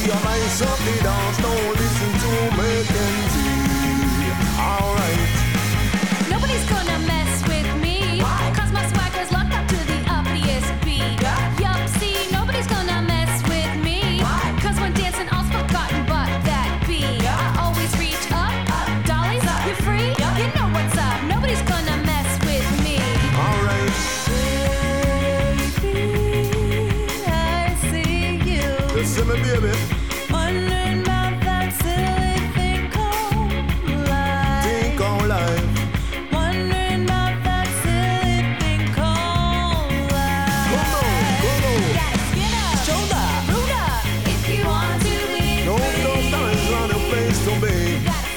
Nice up the dance, don't listen to Mackenzie. Alright. Nobody's gonna mess with me. Why? 'Cause my swagger's locked up to the ugliest beat. Yup, see, nobody's gonna mess with me. Why? 'Cause when dancing, all's forgotten but that beat. I always reach up, dollies, you free? You know what's up. Nobody's gonna mess with me. Alright. Baby, I see you. Listen me, baby. Wondering about that silly thing called life. Think on life. Wondering about that silly thing called life. Come on. Gotta skin up, shoulder, rude up. If you want to be No free. times on the place to be. Gotta